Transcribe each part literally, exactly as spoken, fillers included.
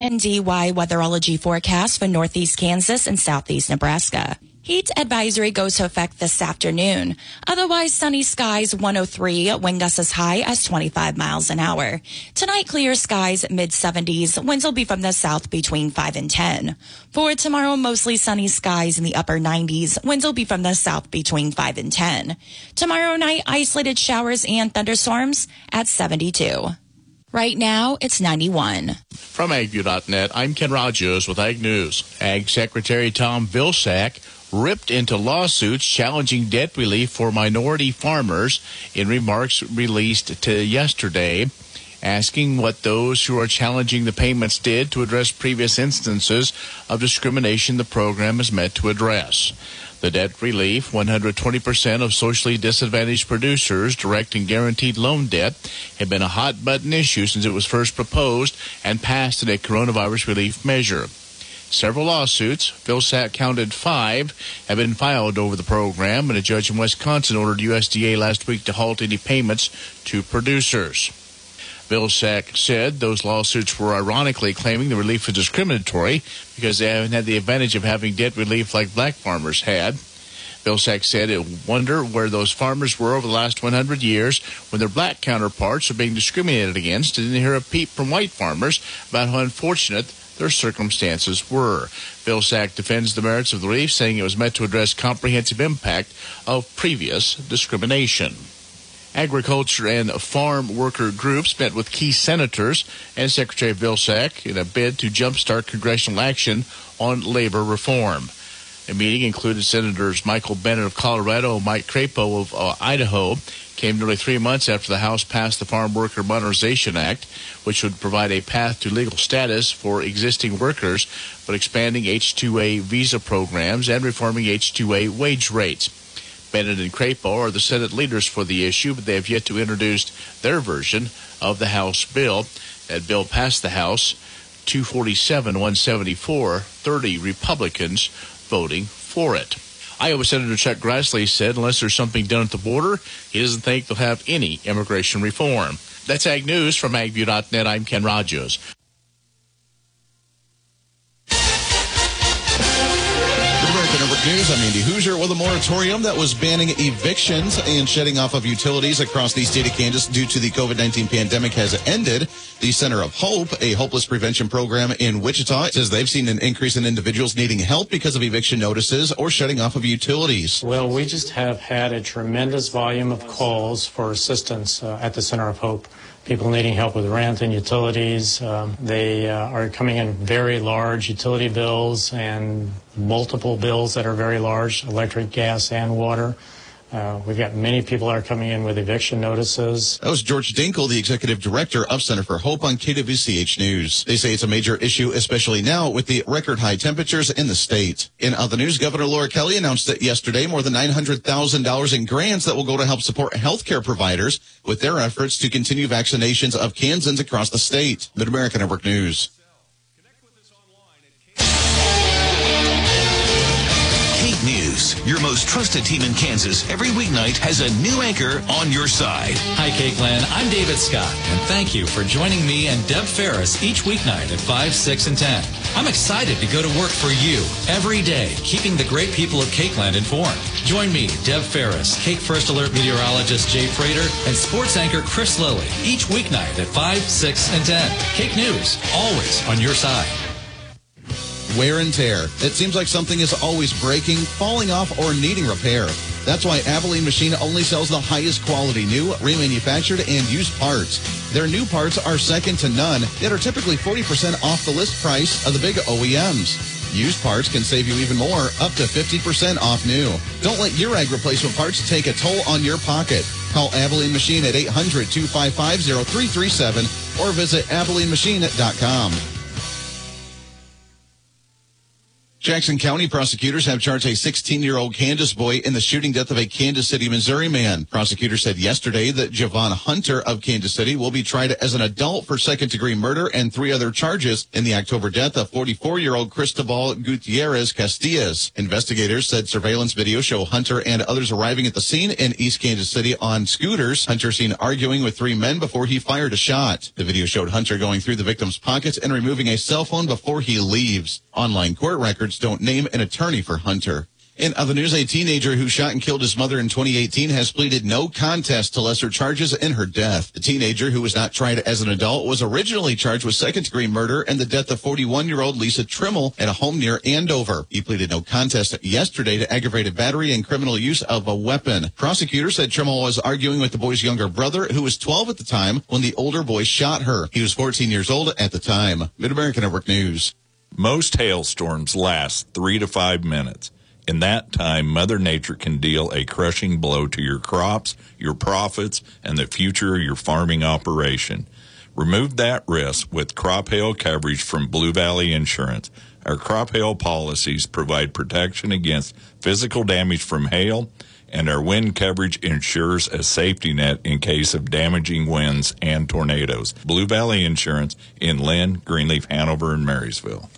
And D Y weatherology forecast for northeast Kansas and southeast Nebraska. Heat advisory goes to effect this afternoon. Otherwise, sunny skies, one oh three, wind gusts as high as twenty-five miles an hour. Tonight, clear skies, mid seventies. Winds will be from the south between five and ten. For tomorrow, mostly sunny skies in the upper nineties. Winds will be from the south between five and ten. Tomorrow night, isolated showers and thunderstorms at seventy-two. Right now, it's ninety-one. From agview dot net, I'm Ken Rogers with Ag News. Ag Secretary Tom Vilsack ripped into lawsuits challenging debt relief for minority farmers in remarks released to yesterday, asking what those who are challenging the payments did to address previous instances of discrimination the program is meant to address. The debt relief, one hundred twenty percent of socially disadvantaged producers' direct and guaranteed loan debt, had been a hot-button issue since it was first proposed and passed in a coronavirus relief measure. Several lawsuits, Vilsack counted five, have been filed over the program, and a judge in Wisconsin ordered U S D A last week to halt any payments to producers. Vilsack said those lawsuits were ironically claiming the relief was discriminatory because they haven't had the advantage of having debt relief like black farmers had. Vilsack said it wonder where those farmers were over the last one hundred years when their black counterparts are being discriminated against, and didn't hear a peep from white farmers about how unfortunate their circumstances were. Vilsack defends the merits of the relief, saying it was meant to address comprehensive impact of previous discrimination. Agriculture and farm worker groups met with key senators and Secretary Vilsack in a bid to jumpstart congressional action on labor reform. The meeting included Senators Michael Bennet of Colorado and Mike Crapo of uh, Idaho. Came nearly three months after the House passed the Farm Worker Modernization Act, which would provide a path to legal status for existing workers, but expanding H two A visa programs and reforming H two A wage rates. Bennet and Crapo are the Senate leaders for the issue, but they have yet to introduce their version of the House bill. That bill passed the House, two forty-seven, one seventy-four, thirty Republicans voting for it. Iowa Senator Chuck Grassley said unless there's something done at the border, he doesn't think they'll have any immigration reform. That's Ag News from agview dot net. I'm Ken Rogers. News. I'm Andy Hoosier. With a moratorium that was banning evictions and shutting off of utilities across the state of Kansas due to the COVID nineteen pandemic has ended, the Center of Hope, a hopeless prevention program in Wichita, says they've seen an increase in individuals needing help because of eviction notices or shutting off of utilities. Well, we just have had a tremendous volume of calls for assistance uh, at the Center of Hope. People needing help with rent and utilities. Um, they uh, are coming in very large utility bills and multiple bills that are very large, electric, gas, and water. Uh, we've got many people are coming in with eviction notices. That was George Dinkle, the executive director of Center for Hope on K W C H News. They say it's a major issue, especially now with the record high temperatures in the state. In other news, Governor Laura Kelly announced that yesterday more than nine hundred thousand dollars in grants that will go to help support healthcare providers with their efforts to continue vaccinations of Kansans across the state. Mid-America Network News. Kate News, your most trusted team in Kansas, every weeknight has a new anchor on your side. Hi, Cakeland. I'm David Scott, and thank you for joining me and Deb Ferris each weeknight at five, six, and ten. I'm excited to go to work for you every day, keeping the great people of Cakeland informed. Join me, Deb Ferris, Cake First Alert meteorologist Jay Frater, and sports anchor Chris Lilly each weeknight at five, six, and ten. Cake News, always on your side. Wear and tear. It seems like something is always breaking, falling off, or needing repair. That's why Abilene Machine only sells the highest quality new, remanufactured, and used parts. Their new parts are second to none, yet are typically forty percent off the list price of the big O E Ms. Used parts can save you even more, up to fifty percent off new. Don't let your ag replacement parts take a toll on your pocket. Call Abilene Machine at eight hundred, two five five, zero three three seven or visit abilene machine dot com. Jackson County prosecutors have charged a sixteen-year-old Kansas boy in the shooting death of a Kansas City, Missouri man. Prosecutors said yesterday that Javon Hunter of Kansas City will be tried as an adult for second-degree murder and three other charges in the October death of forty-four-year-old Cristobal Gutierrez Castillas. Investigators said surveillance video show Hunter and others arriving at the scene in East Kansas City on scooters. Hunter seen arguing with three men before he fired a shot. The video showed Hunter going through the victim's pockets and removing a cell phone before he leaves. Online court records don't name an attorney for Hunter. In other news, a teenager who shot and killed his mother in twenty eighteen has pleaded no contest to lesser charges in her death. The teenager, who was not tried as an adult, was originally charged with second-degree murder and the death of forty-one-year-old Lisa Trimmel at a home near Andover. He pleaded no contest yesterday to aggravated battery and criminal use of a weapon. Prosecutors said Trimmel was arguing with the boy's younger brother, who was twelve at the time, when the older boy shot her. He was fourteen years old at the time. Mid-America Network News. Most hailstorms last three to five minutes. In that time, Mother Nature can deal a crushing blow to your crops, your profits, and the future of your farming operation. Remove that risk with crop hail coverage from Blue Valley Insurance. Our crop hail policies provide protection against physical damage from hail, and our wind coverage ensures a safety net in case of damaging winds and tornadoes. Blue Valley Insurance in Lynn, Greenleaf, Hanover, and Marysville.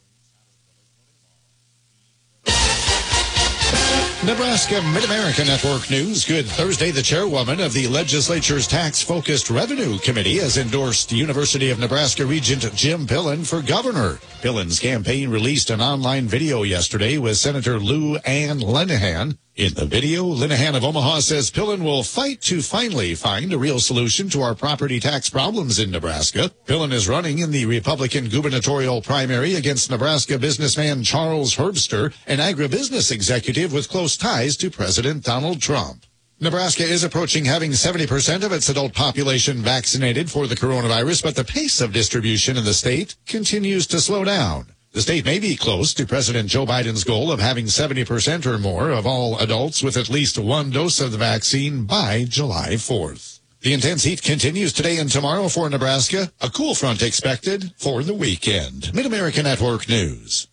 Nebraska Mid-America Network News. Good Thursday. The chairwoman of the legislature's Tax-Focused Revenue Committee has endorsed University of Nebraska Regent Jim Pillen for governor. Pillen's campaign released an online video yesterday with Senator Lou Ann Linehan. In the video, Linehan of Omaha says Pillen will fight to finally find a real solution to our property tax problems in Nebraska. Pillen is running in the Republican gubernatorial primary against Nebraska businessman Charles Herbster, an agribusiness executive with close ties to President Donald Trump. Nebraska is approaching having seventy percent of its adult population vaccinated for the coronavirus, but the pace of distribution in the state continues to slow down. The state may be close to President Joe Biden's goal of having seventy percent or more of all adults with at least one dose of the vaccine by July fourth. The intense heat continues today and tomorrow for Nebraska. A cool front expected for the weekend. Mid-America Network News.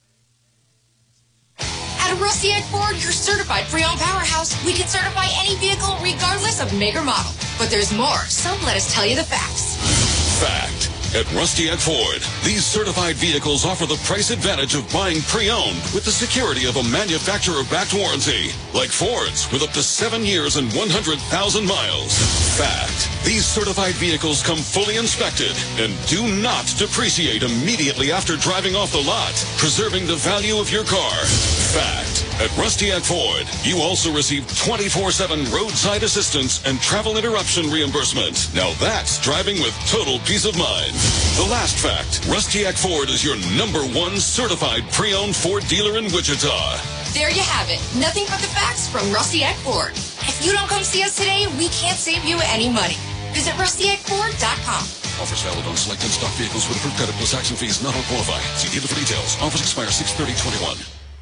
At Rusty Egg Ford, your certified pre-owned powerhouse, we can certify any vehicle regardless of make or model. But there's more, so let us tell you the facts. Fact. At Rusty Egg Ford, these certified vehicles offer the price advantage of buying pre-owned with the security of a manufacturer-backed warranty, like Ford's, with up to seven years and one hundred thousand miles. Fact. These certified vehicles come fully inspected and do not depreciate immediately after driving off the lot, preserving the value of your car. Fact. At Rusty Egg Ford, you also receive twenty-four seven roadside assistance and travel interruption reimbursement. Now that's driving with total peace of mind. The last fact, Rusty Egg Ford is your number one certified pre-owned Ford dealer in Wichita. There you have it. Nothing but the facts from Rusty Egg Ford. If you don't come see us today, we can't save you any money. Visit rusty egg ford dot com. Offers valid on selected stock vehicles with approved credit plus tax and fees. Not all qualify. See dealer for details. Offers expire six thirty twenty-one.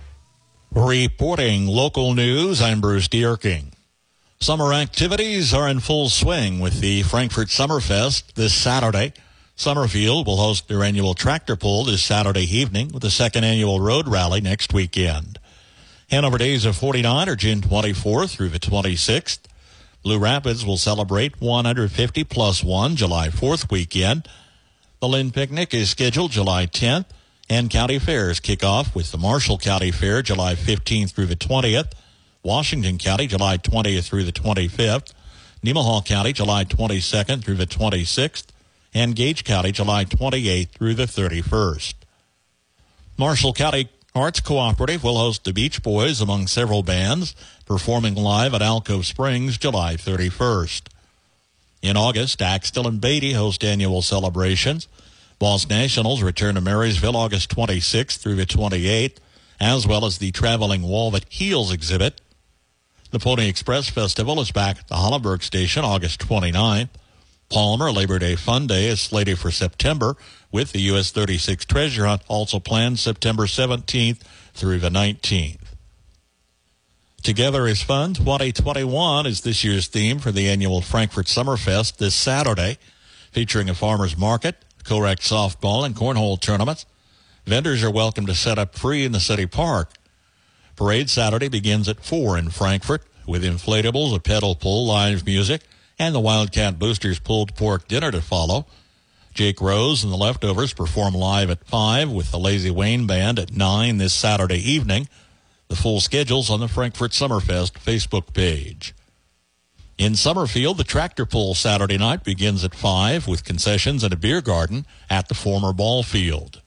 Reporting local news, I'm Bruce Dierking. Summer activities are in full swing with the Frankfort Summerfest this Saturday. Summerfield will host their annual tractor pull this Saturday evening with the second annual road rally next weekend. Hanover Days of forty-nine are June twenty-fourth through the twenty-sixth. Blue Rapids will celebrate one hundred fifty plus one July fourth weekend. The Lynn Picnic is scheduled July tenth, and county fairs kick off with the Marshall County Fair July fifteenth through the twentieth, Washington County July twentieth through the twenty-fifth, Nemaha County July twenty-second through the twenty-sixth, and Gage County July twenty-eighth through the thirty-first. Marshall County Arts Cooperative will host the Beach Boys among several bands performing live at Alcove Springs July thirty-first. In August, Axtell and Beatty host annual celebrations. Boss Nationals return to Marysville August twenty-sixth through the twenty-eighth, as well as the traveling Walvet Heels exhibit. The Pony Express Festival is back at the Hollenberg Station August twenty-ninth. Palmer Labor Day Fun Day is slated for September, with the U S thirty-six Treasure Hunt also planned September seventeenth through the nineteenth. Together is Fun twenty twenty-one is this year's theme for the annual Frankfort Summerfest this Saturday, featuring a farmer's market, Correct softball and cornhole tournaments. Vendors are welcome to set up free in the city park. Parade Saturday begins at four in Frankfort with inflatables, a pedal pull, live music, and the Wildcat Boosters pulled pork dinner to follow. Jake Rose and the Leftovers perform live at five with the Lazy Wayne Band at nine this Saturday evening. The full schedule's on the Frankfort Summerfest Facebook page. In Summerfield, the tractor pull Saturday night begins at five with concessions and a beer garden at the former ball field.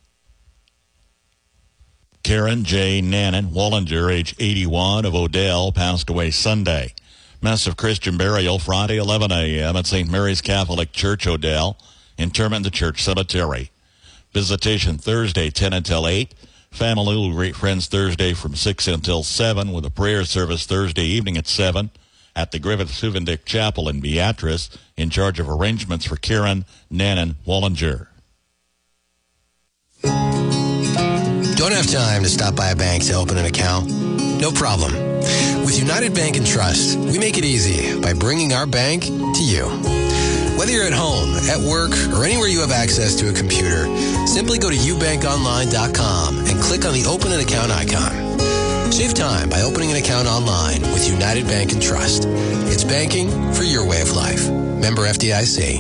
Karen J. Nannon Wallinger, age eighty-one, of Odell, passed away Sunday. Massive Christian burial Friday, eleven a.m. at Saint Mary's Catholic Church, Odell. Interment in the church cemetery. Visitation Thursday, ten until eight. Family will greet friends Thursday from six until seven with a prayer service Thursday evening at seven at the Griffith Suvendick Chapel in Beatrice, in charge of arrangements for Karen Nannon Wallinger. Don't have time to stop by a bank to open an account? No problem. With United Bank and Trust, we make it easy by bringing our bank to you. Whether you're at home, at work, or anywhere you have access to a computer, simply go to u bank online dot com and click on the Open an Account icon. Save time by opening an account online with United Bank and Trust. It's banking for your way of life. Member F D I C.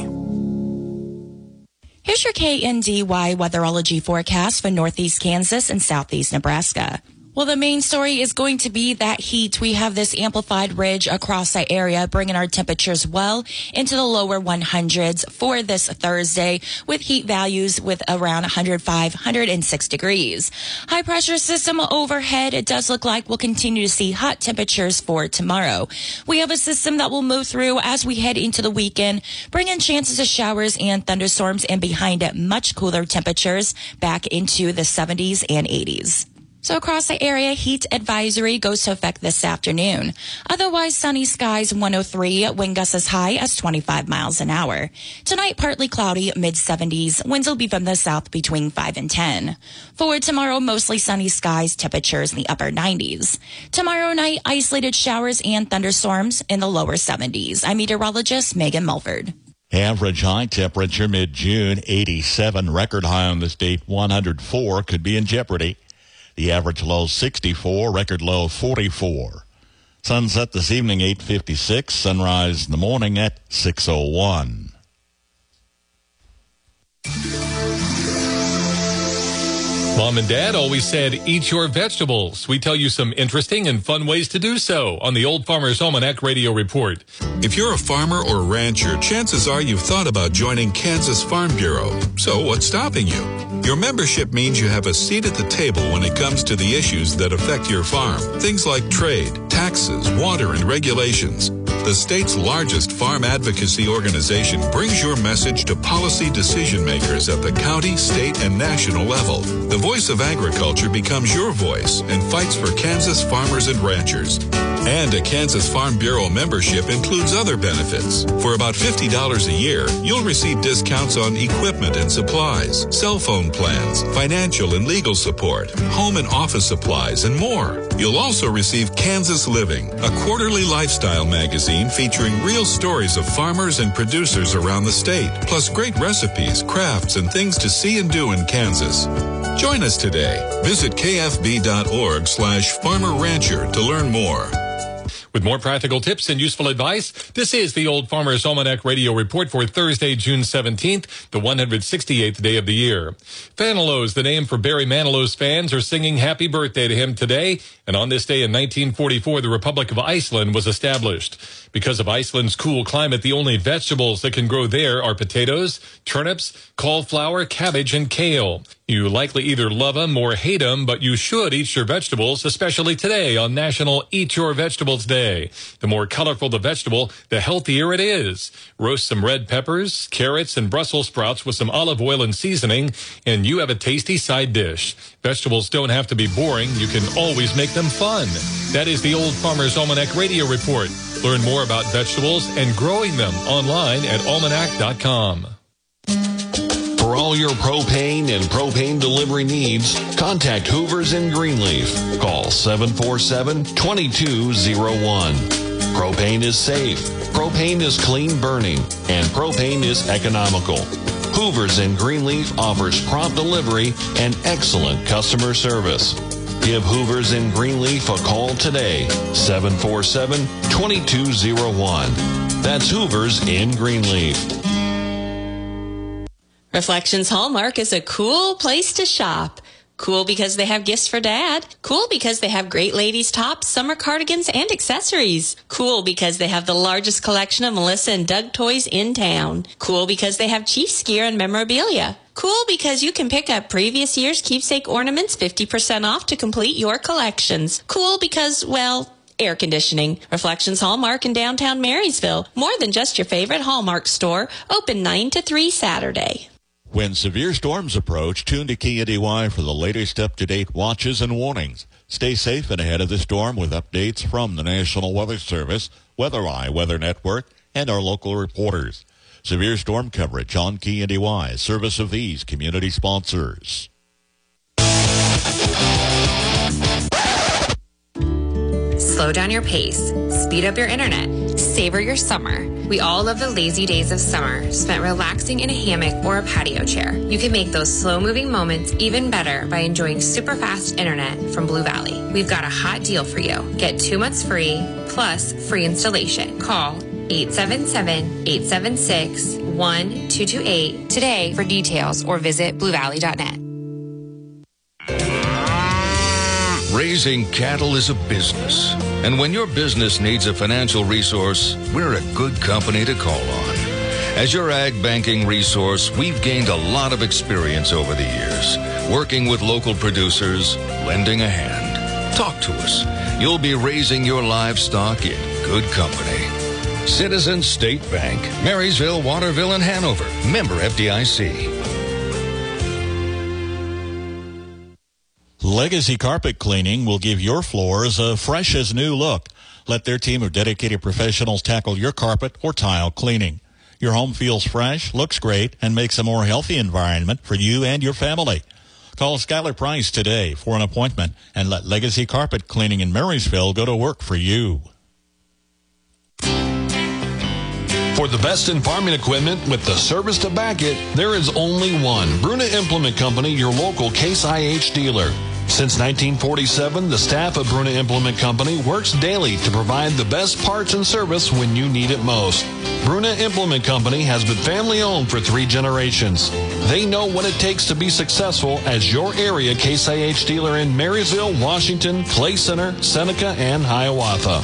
Here's your K N D Y weatherology forecast for northeast Kansas and southeast Nebraska. Well, the main story is going to be that heat. We have this amplified ridge across the area, bringing our temperatures well into the lower one hundreds for this Thursday, with heat values with around one hundred five, one hundred six degrees. High pressure system overhead. It does look like we'll continue to see hot temperatures for tomorrow. We have a system that will move through as we head into the weekend, bringing chances of showers and thunderstorms, and behind it, much cooler temperatures back into the seventies and eighties. So across the area, heat advisory goes to effect this afternoon. Otherwise, sunny skies, one oh three, wind gusts as high as twenty-five miles an hour. Tonight, partly cloudy, mid seventies. Winds will be from the south between five and ten. For tomorrow, mostly sunny skies, temperatures in the upper nineties. Tomorrow night, isolated showers and thunderstorms in the lower seventies. I'm meteorologist Megan Mulford. Average high temperature mid-June, eighty-seven. Record high on this date, one hundred four, could be in jeopardy. The average low, sixty-four, record low, forty-four. Sunset this evening, eight fifty-six. Sunrise in the morning at six oh one. Mom and Dad always said, eat your vegetables. We tell you some interesting and fun ways to do so on the Old Farmer's Almanac Radio Report. If you're a farmer or rancher, chances are you've thought about joining Kansas Farm Bureau. So what's stopping you? Your membership means you have a seat at the table when it comes to the issues that affect your farm. Things like trade, taxes, water, and regulations. The state's largest farm advocacy organization brings your message to policy decision makers at the county, state, and national level. The voice of agriculture becomes your voice and fights for Kansas farmers and ranchers. And a Kansas Farm Bureau membership includes other benefits. For about fifty dollars a year, you'll receive discounts on equipment and supplies, cell phone plans, financial and legal support, home and office supplies, and more. You'll also receive Kansas Living, a quarterly lifestyle magazine featuring real stories of farmers and producers around the state, plus great recipes, crafts, and things to see and do in Kansas. Join us today. Visit kfb.org slash farmer rancher to learn more. With more practical tips and useful advice, this is the Old Farmer's Almanac Radio Report for Thursday, June seventeenth, the one hundred sixty-eighth day of the year. Fanilows, the name for Barry Manilow's fans, are singing happy birthday to him today. And on this day in nineteen forty-four, the Republic of Iceland was established. Because of Iceland's cool climate, the only vegetables that can grow there are potatoes, turnips, cauliflower, cabbage, and kale. You likely either love them or hate them, but you should eat your vegetables, especially today on National Eat Your Vegetables Day. The more colorful the vegetable, the healthier it is. Roast some red peppers, carrots, and Brussels sprouts with some olive oil and seasoning, and you have a tasty side dish. Vegetables don't have to be boring. You can always make them fun. That is the Old Farmer's Almanac Radio Report. Learn more about vegetables and growing them online at almanac dot com. For all your propane and propane delivery needs, contact Hoover's in Greenleaf. Call seven four seven, two two zero one. Propane is safe, propane is clean burning, and propane is economical. Hoover's in Greenleaf offers prompt delivery and excellent customer service. Give Hoover's in Greenleaf a call today, seven four seven, two two zero one. That's Hoover's in Greenleaf. Reflections Hallmark is a cool place to shop. Cool because they have gifts for Dad. Cool because they have great ladies' tops, summer cardigans, and accessories. Cool because they have the largest collection of Melissa and Doug toys in town. Cool because they have Chiefs gear and memorabilia. Cool because you can pick up previous year's keepsake ornaments fifty percent off to complete your collections. Cool because, well, air conditioning. Reflections Hallmark in downtown Marysville. More than just your favorite Hallmark store. Open nine to three Saturday. When severe storms approach, tune to K N D Y for the latest up-to-date watches and warnings. Stay safe and ahead of the storm with updates from the National Weather Service, WeatherEye Weather Network, and our local reporters. Severe storm coverage on K N D Y, service of these community sponsors. Slow down your pace. Speed up your internet. Savor your summer. We all love the lazy days of summer, spent relaxing in a hammock or a patio chair. You can make those slow-moving moments even better by enjoying super fast internet from Blue Valley. We've got a hot deal for you. Get two months free, plus free installation. Call eight seven seven, eight seven six, one two two eight today for details or visit blue valley dot net. Raising cattle is a business, and when your business needs a financial resource, we're a good company to call on. As your ag banking resource, we've gained a lot of experience over the years, working with local producers, lending a hand. Talk to us. You'll be raising your livestock in good company. Citizens State Bank, Marysville, Waterville, and Hanover. Member F D I C. Legacy Carpet Cleaning will give your floors a fresh as new look. Let their team of dedicated professionals tackle your carpet or tile cleaning. Your home feels fresh, looks great, and makes a more healthy environment for you and your family. Call Skylar Price today for an appointment and let Legacy Carpet Cleaning in Marysville go to work for you. For the best in farming equipment with the service to back it, there is only one. Bruna Implement Company, your local Case I H dealer. Since nineteen forty-seven, the staff of Bruna Implement Company works daily to provide the best parts and service when you need it most. Bruna Implement Company has been family-owned for three generations. They know what it takes to be successful as your area Case I H dealer in Marysville, Washington, Clay Center, Seneca, and Hiawatha.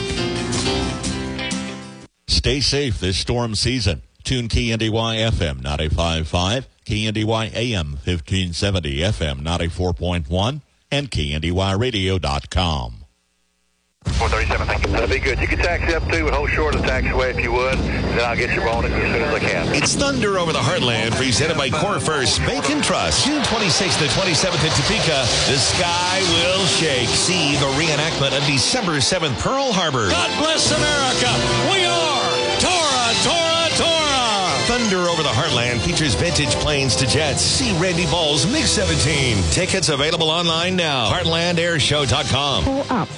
Stay safe this storm season. Tune K N D Y F M ninety-five point five, K N D Y A M fifteen seventy, F M ninety-four point one, and K N D Y radio dot com. four thirty-seven, thank you. That'll be good. You can taxi up to and hold short of the taxiway if you would. Then I'll get your bonus as soon as I can. It's Thunder Over the Heartland, presented by Core First Bank and Trust. June twenty-sixth to twenty-seventh in Topeka, the sky will shake. See the reenactment of December seventh, Pearl Harbor. God bless America. We are Tora, Tora, Tora. Thunder Over the Heartland features vintage planes to jets. See Randy Ball's MiG seventeen. Tickets available online now. heartland air show dot com. Pull up.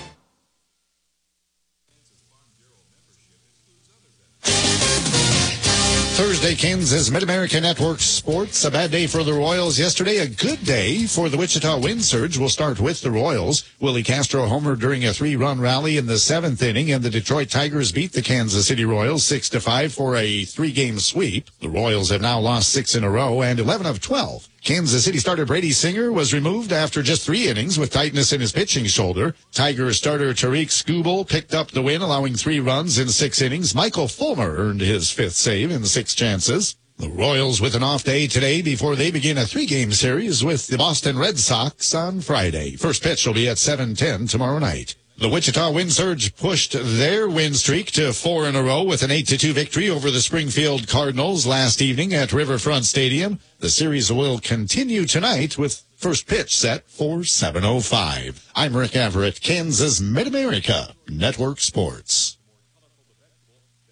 Thursday, Kansas Mid-America Network Sports. A bad day for the Royals yesterday. A good day for the Wichita Wind Surge. We'll start with the Royals. Willie Castro homered during a three-run rally in the seventh inning, and the Detroit Tigers beat the Kansas City Royals six to five for a three-game sweep. The Royals have now lost six in a row and eleven of twelve. Kansas City starter Brady Singer was removed after just three innings with tightness in his pitching shoulder. Tigers starter Tariq Skubal picked up the win, allowing three runs in six innings. Michael Fulmer earned his fifth save in six chances. The Royals with an off day today before they begin a three-game series with the Boston Red Sox on Friday. First pitch will be at seven ten tomorrow night. The Wichita Wind Surge pushed their win streak to four in a row with an eight to two victory over the Springfield Cardinals last evening at Riverfront Stadium. The series will continue tonight with first pitch set for seven oh five. I'm Rick Everett, Kansas Mid-America Network Sports.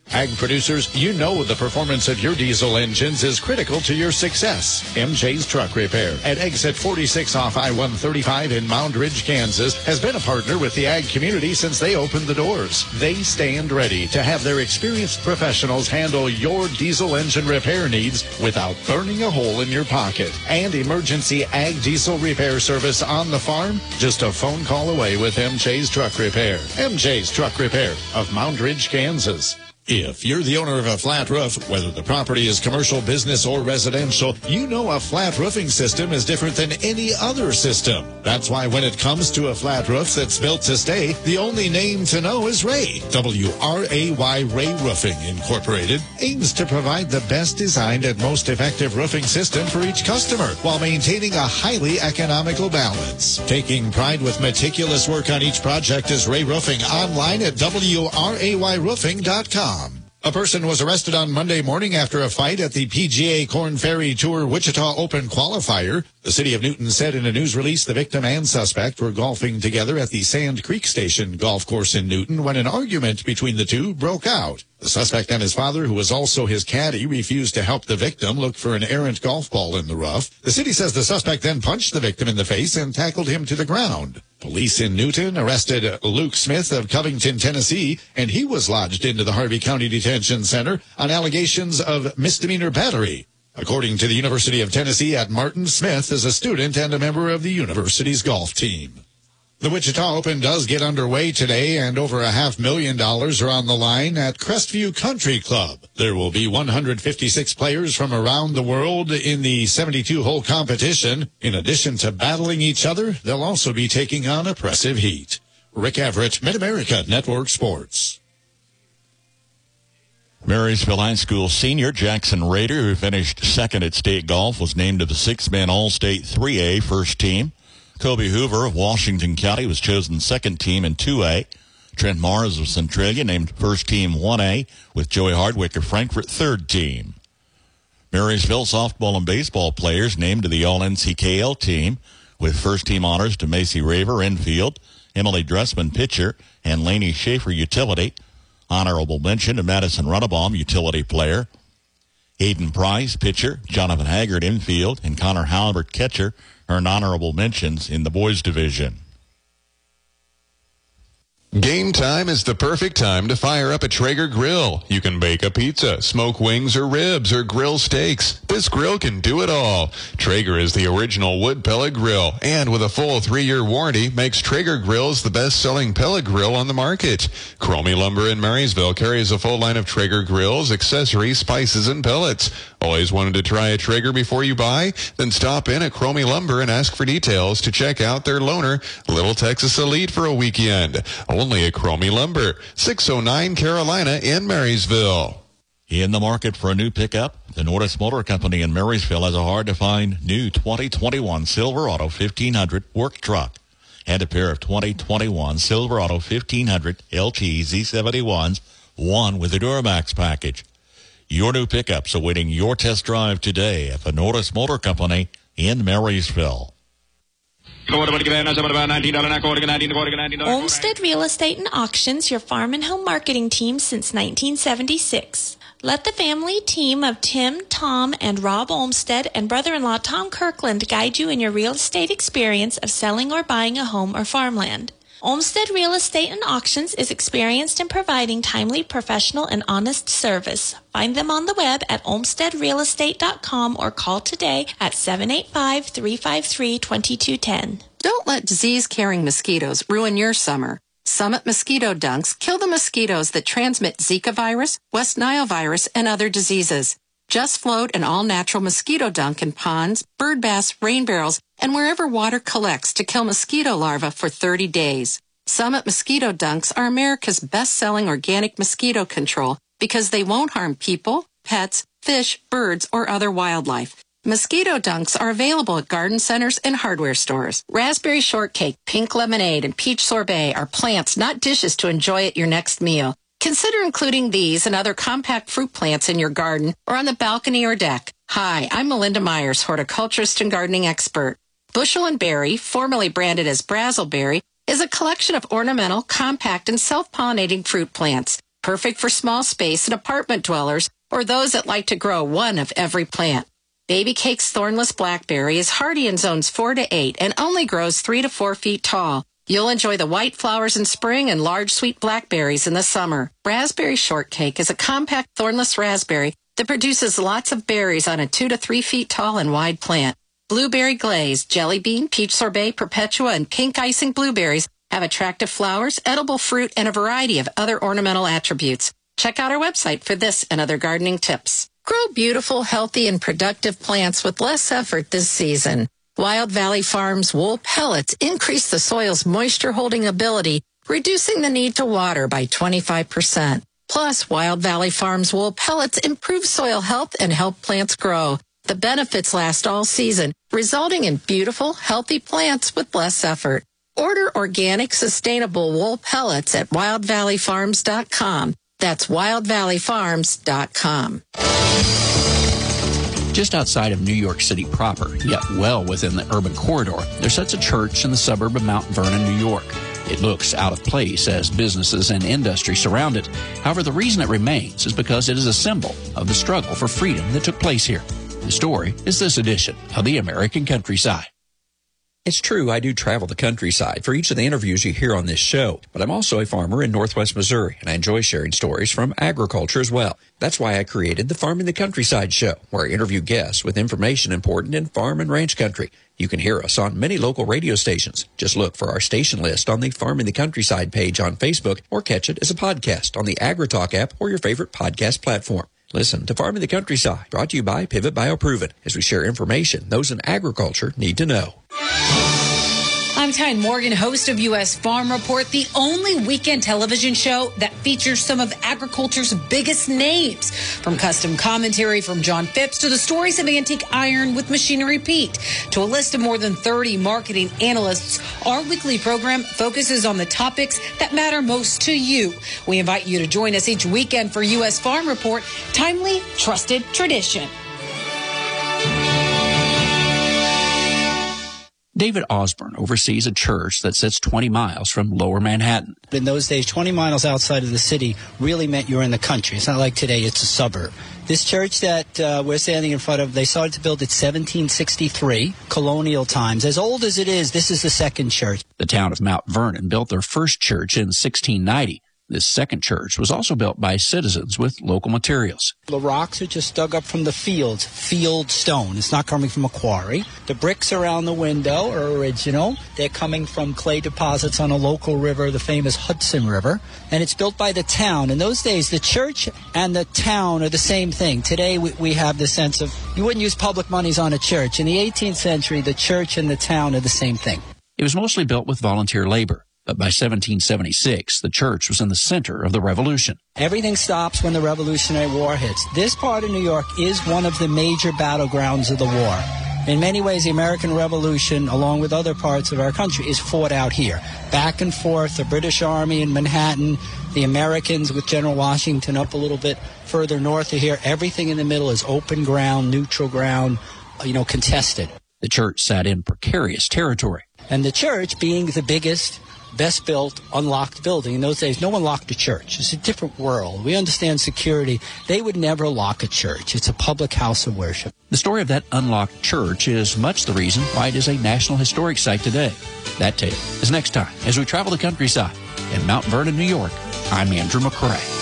Ag producers, you know the performance of your diesel engines is critical to your success. M J's Truck Repair at exit forty-six off I one thirty-five in Mound Ridge, Kansas, has been a partner with the ag community since they opened the doors. They stand ready to have their experienced professionals handle your diesel engine repair needs without burning a hole in your pocket. And emergency ag diesel repair service on the farm, just a phone call away with M J's Truck Repair. M J's Truck Repair of Mound Ridge, Kansas. If you're the owner of a flat roof, whether the property is commercial, business, or residential, you know a flat roofing system is different than any other system. That's why when it comes to a flat roof that's built to stay, the only name to know is Ray. W R A Y Ray Roofing Incorporated aims to provide the best designed and most effective roofing system for each customer while maintaining a highly economical balance. Taking pride with meticulous work on each project is Ray Roofing, online at W R A Y roofing dot com. A person was arrested on Monday morning after a fight at the P G A Corn Ferry Tour Wichita Open qualifier. The city of Newton said in a news release the victim and suspect were golfing together at the Sand Creek Station golf course in Newton when an argument between the two broke out. The suspect and his father, who was also his caddy, refused to help the victim look for an errant golf ball in the rough. The city says the suspect then punched the victim in the face and tackled him to the ground. Police in Newton arrested Luke Smith of Covington, Tennessee, and he was lodged into the Harvey County Detention Center on allegations of misdemeanor battery. According to the University of Tennessee at Martin, Smith is a student and a member of the university's golf team. The Wichita Open does get underway today, and over a half million dollars are on the line at Crestview Country Club. There will be one hundred fifty-six players from around the world in the seventy-two hole competition. In addition to battling each other, they'll also be taking on oppressive heat. Rick Everett, Mid-America Network Sports. Marysville High School senior Jackson Rader, who finished second at state golf, was named to the six-man All-State three A first team. Kobe Hoover of Washington County was chosen second team in two A. Trent Mars of Centralia named first team one A, with Joey Hardwick of Frankfort third team. Marysville softball and baseball players named to the All-N C K L team, with first team honors to Macy Raver, infield, Emily Dressman, pitcher, and Lainey Schaefer, utility. Honorable mention to Madison Runabaum, utility player. Hayden Price, pitcher, Jonathan Haggard, infield, and Connor Halbert, catcher, earned honorable mentions in the boys division. Game time is the perfect time to fire up a Traeger grill. You can bake a pizza, smoke wings or ribs, or grill steaks. This grill can do it all. Traeger is the original wood pellet grill, and with a full three-year warranty, makes Traeger grills the best-selling pellet grill on the market. Cromie Lumber in Marysville carries a full line of Traeger grills, accessories, spices, and pellets. Always wanted to try a Traeger before you buy? Then stop in at Cromie Lumber and ask for details to check out their loaner, Little Texas Elite, for a weekend. Only at Cromie Lumber, six oh nine Carolina in Marysville. In the market for a new pickup, the Nordis Motor Company in Marysville has a hard-to-find new twenty twenty-one Silverado fifteen hundred work truck and a pair of twenty twenty-one Silverado fifteen hundred L T Z seventy-ones, one with a Duramax package. Your new pickup's awaiting your test drive today at the Nordis Motor Company in Marysville. Olmsted Real Estate and Auctions, your farm and home marketing team since nineteen seventy-six. Let the family team of Tim, Tom, and Rob Olmsted and brother-in-law Tom Kirkland guide you in your real estate experience of selling or buying a home or farmland. Olmsted Real Estate and Auctions is experienced in providing timely, professional, and honest service. Find them on the web at olmsted real estate dot com or call today at seven eight five, three five three, two two one zero. Don't let disease-carrying mosquitoes ruin your summer. Summit Mosquito Dunks kill the mosquitoes that transmit Zika virus, West Nile virus, and other diseases. Just float an all-natural mosquito dunk in ponds, bird baths, rain barrels, and wherever water collects to kill mosquito larvae for thirty days. Summit Mosquito Dunks are America's best-selling organic mosquito control because they won't harm people, pets, fish, birds, or other wildlife. Mosquito Dunks are available at garden centers and hardware stores. Raspberry shortcake, pink lemonade, and peach sorbet are plants, not dishes, to enjoy at your next meal. Consider including these and other compact fruit plants in your garden or on the balcony or deck. Hi, I'm Melinda Myers, horticulturist and gardening expert. Bushel and Berry, formerly branded as Brazzleberry, is a collection of ornamental, compact, and self-pollinating fruit plants. perfect for small space and apartment dwellers or those that like to grow one of every plant. Baby Cake's thornless blackberry is hardy in zones four to eight and only grows three to four feet tall. You'll enjoy the white flowers in spring and large sweet blackberries in the summer. Raspberry Shortcake is a compact thornless raspberry that produces lots of berries on a two to three feet tall and wide plant. Blueberry Glaze, Jelly Bean, Peach Sorbet, Perpetua, and Pink Icing blueberries have attractive flowers, edible fruit, and a variety of other ornamental attributes. Check out our website for this and other gardening tips. Grow beautiful, healthy, and productive plants with less effort this season. Wild Valley Farms wool pellets increase the soil's moisture-holding ability, reducing the need to water by twenty-five percent. Plus, Wild Valley Farms wool pellets improve soil health and help plants grow. The benefits last all season, resulting in beautiful, healthy plants with less effort. Order organic, sustainable wool pellets at wild valley farms dot com. That's wild valley farms dot com. Just outside of New York City proper, yet well within the urban corridor, there sits a church in the suburb of Mount Vernon, New York. It looks out of place as businesses and industry surround it. However, the reason it remains is because it is a symbol of the struggle for freedom that took place here. The story is this edition of the American Countryside. It's true, I do travel the countryside for each of the interviews you hear on this show, but I'm also a farmer in northwest Missouri, and I enjoy sharing stories from agriculture as well. That's why I created the Farming the Countryside show, where I interview guests with information important in farm and ranch country. You can hear us on many local radio stations. Just look for our station list on the Farming the Countryside page on Facebook, or catch it as a podcast on the AgriTalk app or your favorite podcast platform. Listen to Farming the Countryside, brought to you by Pivot BioProven, as we share information those in agriculture need to know. I'm Tyne Morgan, host of U S Farm Report, the only weekend television show that features some of agriculture's biggest names. From custom commentary from John Phipps to the stories of antique iron with Machinery Pete to a list of more than thirty marketing analysts, our weekly program focuses on the topics that matter most to you. We invite you to join us each weekend for U S Farm Report, timely, trusted tradition. David Osborne oversees a church that sits twenty miles from Lower Manhattan. In those days, twenty miles outside of the city really meant you were in the country. It's not like today, it's a suburb. This church that uh, we're standing in front of, they started to build it seventeen sixty-three, colonial times. As old as it is, this is the second church. The town of Mount Vernon built their first church in sixteen ninety. This second church was also built by citizens with local materials. The rocks are just dug up from the fields, field stone. It's not coming from a quarry. The bricks around the window are original. They're coming from clay deposits on a local river, the famous Hudson River. And it's built by the town. In those days, the church and the town are the same thing. Today, we, we have the sense of you wouldn't use public monies on a church. In the eighteenth century, the church and the town are the same thing. It was mostly built with volunteer labor. But by seventeen seventy-six, the church was in the center of the revolution. Everything stops when the Revolutionary War hits. This part of New York is one of the major battlegrounds of the war. In many ways, the American Revolution, along with other parts of our country, is fought out here. Back and forth, the British Army in Manhattan, the Americans with General Washington up a little bit further north of here. Everything in the middle is open ground, neutral ground, you know, contested. The church sat in precarious territory. And the church, being the biggest, best built, unlocked building. In those days, no one locked a church. It's a different world. We understand security. They would never lock a church. It's a public house of worship. The story of that unlocked church is much the reason why it is a National Historic Site today. That tale is next time as we travel the countryside in Mount Vernon, New York. I'm Andrew McCrae.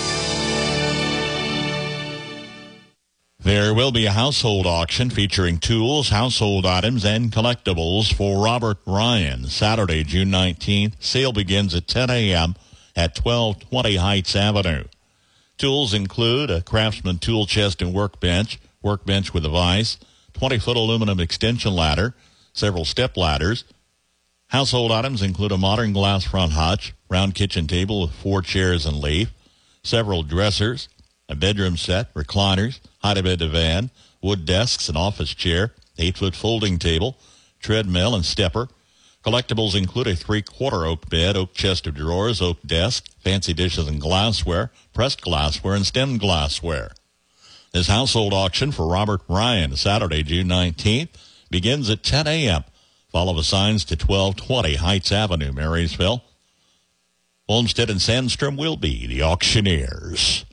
There will be a household auction featuring tools, household items, and collectibles for Robert Ryan. Saturday, June nineteenth. Sale begins at ten a.m. at twelve twenty Heights Avenue. Tools include a Craftsman tool chest and workbench, workbench with a vise, twenty-foot aluminum extension ladder, several step ladders. Household items include a modern glass front hutch, round kitchen table with four chairs and leaf, several dressers, a bedroom set, recliners, hide-a-bed divan, wood desks, an office chair, eight-foot folding table, treadmill, and stepper. Collectibles include a three-quarter oak bed, oak chest of drawers, oak desk, fancy dishes and glassware, pressed glassware, and stemmed glassware. This household auction for Robert Ryan, Saturday, June nineteenth, begins at ten a.m. Follow the signs to twelve twenty Heights Avenue, Marysville. Olmsted and Sandstrom will be the auctioneers.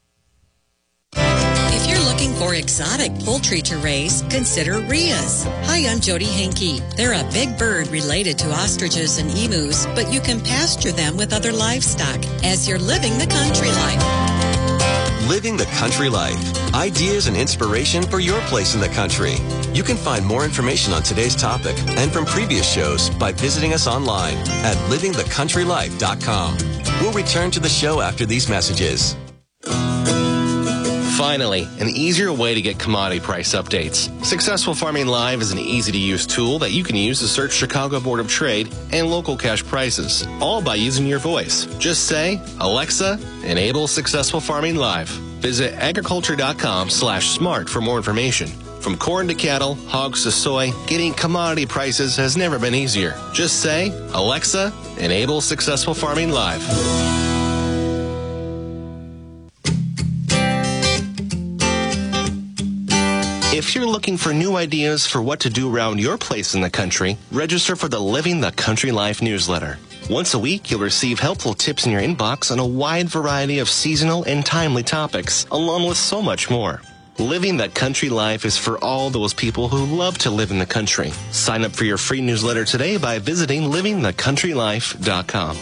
If you're looking for exotic poultry to raise, consider Ria's. Hi, I'm Jody Henke. They're a big bird related to ostriches and emus, but you can pasture them with other livestock as you're living the country life. Living the country life. Ideas and inspiration for your place in the country. You can find more information on today's topic and from previous shows by visiting us online at living the country life dot com. We'll return to the show after these messages. Finally, an easier way to get commodity price updates. Successful Farming Live is an easy-to-use tool that you can use to search Chicago Board of Trade and local cash prices, all by using your voice. Just say, Alexa, enable Successful Farming Live. Visit agriculture.com slash smart for more information. From corn to cattle, hogs to soy, getting commodity prices has never been easier. Just say, Alexa, enable Successful Farming Live. If you're looking for new ideas for what to do around your place in the country, register for the Living the Country Life newsletter. Once a week, you'll receive helpful tips in your inbox on a wide variety of seasonal and timely topics, along with so much more. Living the Country Life is for all those people who love to live in the country. Sign up for your free newsletter today by visiting living the country life dot com.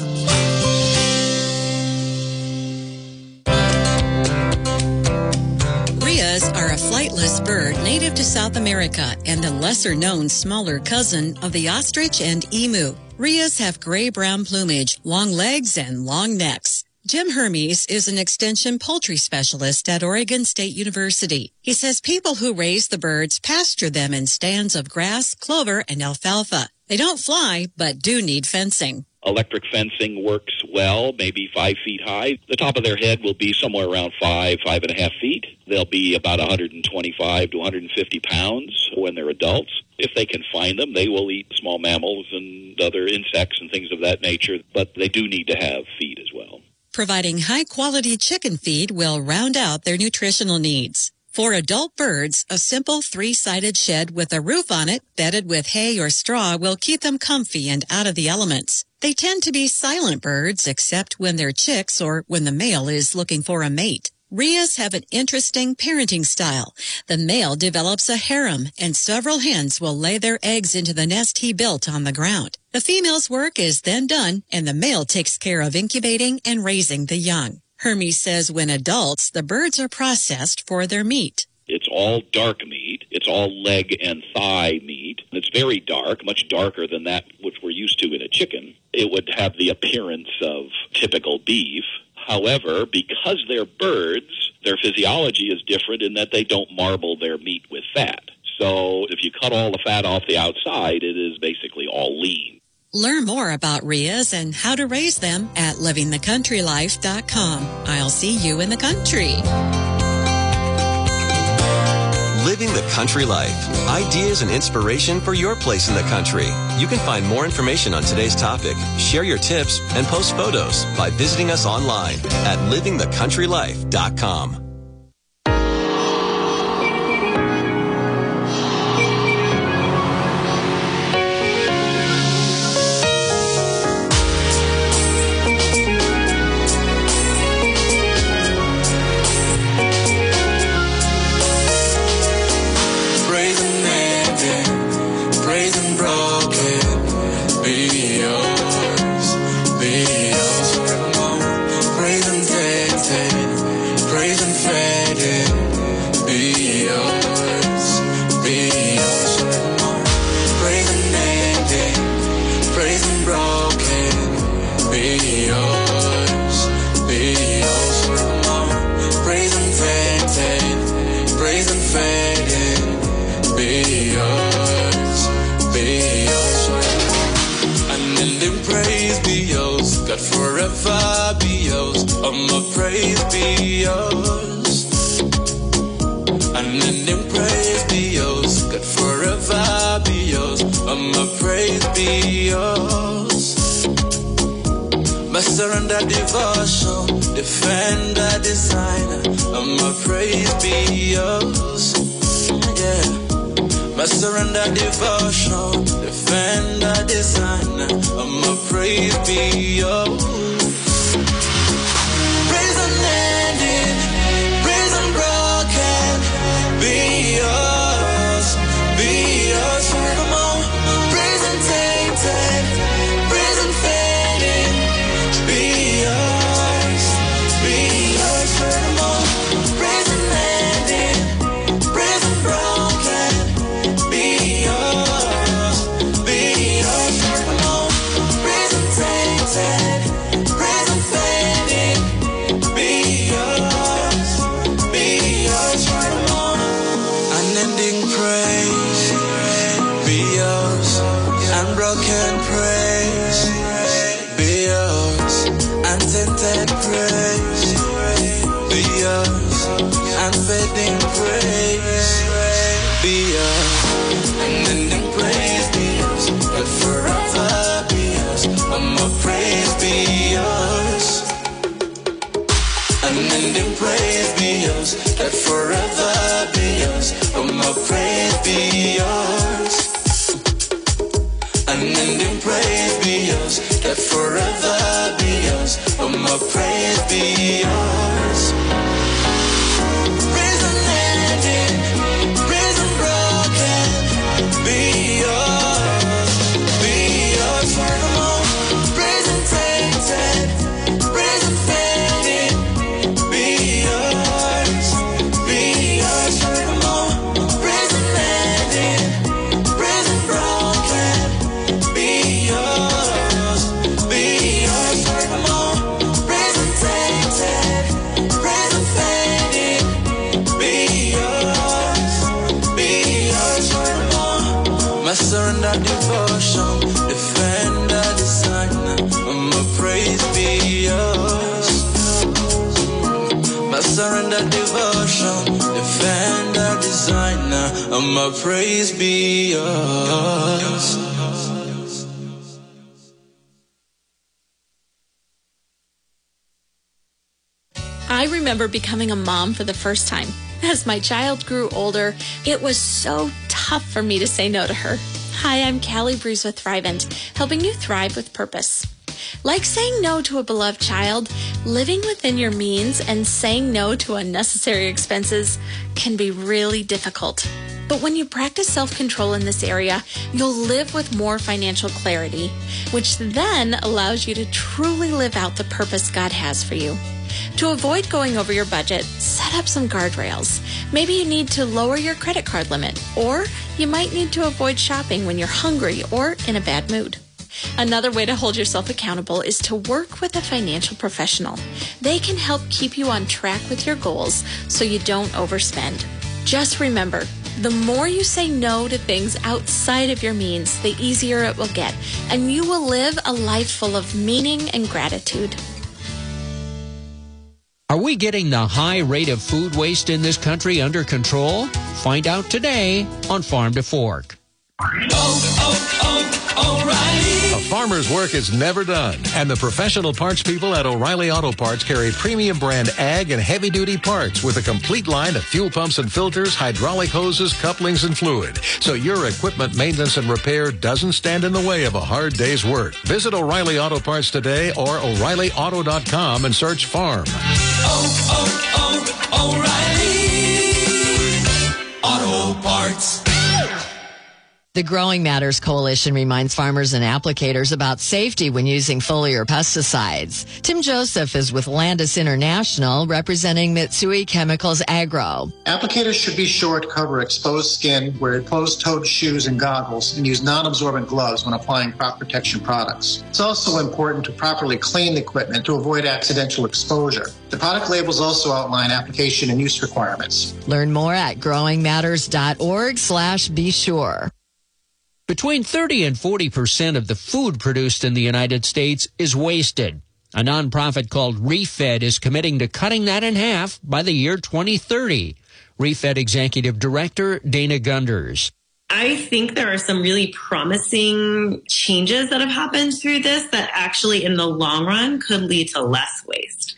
Rias are a flightless bird native to South America and the lesser-known smaller cousin of the ostrich and emu. Rias have gray-brown plumage, long legs, and long necks. Jim Hermes is an extension poultry specialist at Oregon State University. He says people who raise the birds pasture them in stands of grass, clover, and alfalfa. They don't fly, but do need fencing. Electric fencing works well, maybe five feet high. The top of their head will be somewhere around five, five and a half feet. They'll be about one hundred twenty-five to one hundred fifty pounds when they're adults. If they can find them, they will eat small mammals and other insects and things of that nature, but they do need to have feed as well. Providing high-quality chicken feed will round out their nutritional needs. For adult birds, a simple three-sided shed with a roof on it, bedded with hay or straw, will keep them comfy and out of the elements. They tend to be silent birds, except when they're chicks or when the male is looking for a mate. Rias have an interesting parenting style. The male develops a harem, and several hens will lay their eggs into the nest he built on the ground. The female's work is then done, and the male takes care of incubating and raising the young. Hermes says when adults, the birds are processed for their meat. It's all dark meat. It's all leg and thigh meat. It's very dark, much darker than that which we're used to in a chicken. It would have the appearance of typical beef. However, because they're birds, their physiology is different in that they don't marble their meat with fat. So if you cut all the fat off the outside, it is basically all lean. Learn more about Rias and how to raise them at living the country life dot com. I'll see you in the country. Living the Country Life. Ideas and inspiration for your place in the country. You can find more information on today's topic, share your tips, and post photos by visiting us online at living the country life dot com. Forever be yours, oh my praise be yours. And then praise be yours, God forever be yours, oh my praise be yours. My surrender devotion, defender, designer, oh my praise be yours. Yeah. My surrender devotion, defender, designer, of my praise be yours. Praise unending, praise unbroken, be yours, be yours forevermore. Praise untainted, praise unfading, be yours, be yours forevermore. Praise unending, praise unbroken, be yours, be yours forevermore. Praise untainted, praise unfading, be yours, be yours forevermore. Unending praise, be yours, unbroken praise, be yours, untainted praise, be yours, unfading praise, be yours, unending praise, be yours, but forever be yours, but my praise be yours. Unending praise be yours, that forever be yours, but my praise be yours. Unending praise be yours, that forever be yours, but my praise be yours. Praise unending, praise unbroken, be yours, be yours forevermore. Praise untainted, praise unfading, be yours, be yours forevermore. Praise unending, praise unbroken, be yours, be yours forevermore. Praise untainted, praise unfading, be yours, be yours forevermore. My surrender devotion, defender, designer, my praise be yours. My surrender devotion, defender, designer, my praise be yours. I remember becoming a mom for the first time. As my child grew older, it was so tough for me to say no to her. Hi, I'm Callie Bruce with Thrivent, helping you thrive with purpose. Like saying no to a beloved child, living within your means and saying no to unnecessary expenses can be really difficult. But when you practice self-control in this area, you'll live with more financial clarity, which then allows you to truly live out the purpose God has for you. To avoid going over your budget, set up some guardrails. Maybe you need to lower your credit card limit, or you might need to avoid shopping when you're hungry or in a bad mood. Another way to hold yourself accountable is to work with a financial professional. They can help keep you on track with your goals so you don't overspend. Just remember, the more you say no to things outside of your means, the easier it will get, and you will live a life full of meaning and gratitude. Are we getting the high rate of food waste in this country under control? Find out today on Farm to Fork. Oh, oh, oh, O'Reilly. A farmer's work is never done, and the professional parts people at O'Reilly Auto Parts carry premium brand ag and heavy-duty parts with a complete line of fuel pumps and filters, hydraulic hoses, couplings, and fluid, so your equipment maintenance and repair doesn't stand in the way of a hard day's work. Visit O'Reilly Auto Parts today or O'Reilly Auto dot com and search farm. Oh, oh, oh, O'Reilly Auto Parts. The Growing Matters Coalition reminds farmers and applicators about safety when using foliar pesticides. Tim Joseph is with Landis International, representing Mitsui Chemicals Agro. Applicators should be sure to cover exposed skin, wear closed-toed shoes and goggles, and use non-absorbent gloves when applying crop protection products. It's also important to properly clean the equipment to avoid accidental exposure. The product labels also outline application and use requirements. Learn more at growing matters dot org slash be sure. Between thirty and forty percent of the food produced in the United States is wasted. A nonprofit called ReFed is committing to cutting that in half by the year twenty thirty. ReFed Executive Director Dana Gunders. I think there are some really promising changes that have happened through this that actually in the long run could lead to less waste.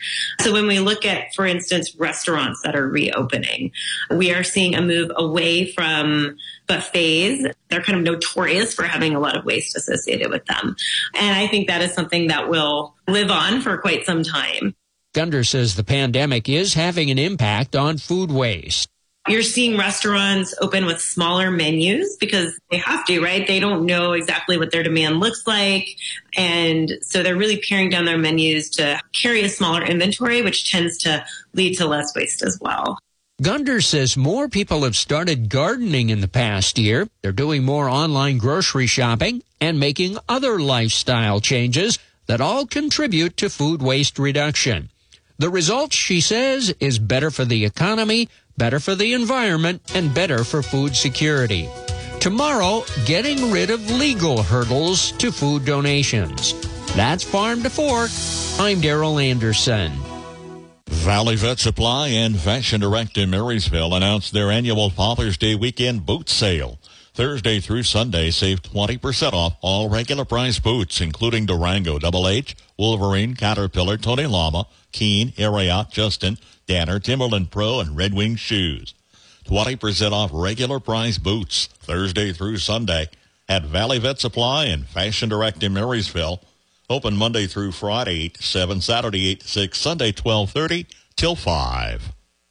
So when we look at, for instance, restaurants that are reopening, we are seeing a move away from buffets. They're kind of notorious for having a lot of waste associated with them. And I think that is something that will live on for quite some time. Gunder says the pandemic is having an impact on food waste. You're seeing restaurants open with smaller menus because they have to, right? They don't know exactly what their demand looks like. And so they're really paring down their menus to carry a smaller inventory, which tends to lead to less waste as well. Gunder says more people have started gardening in the past year. They're doing more online grocery shopping and making other lifestyle changes that all contribute to food waste reduction. The result, she says, is better for the economy, better for the environment, and better for food security. Tomorrow, getting rid of legal hurdles to food donations. That's Farm to Fork. I'm Daryl Anderson. Valley Vet Supply and Fashion Direct in Marysville announced their annual Father's Day weekend boot sale. Thursday through Sunday, save twenty percent off all regular price boots, including Durango, Double H, Wolverine, Caterpillar, Tony Lama, Keen, Ariat, Justin, Danner, Timberland Pro, and Red Wing shoes. twenty percent off regular price boots Thursday through Sunday at Valley Vet Supply and Fashion Direct in Marysville. Open Monday through Friday, eight to seven, Saturday, eight to six, Sunday, twelve thirty till five.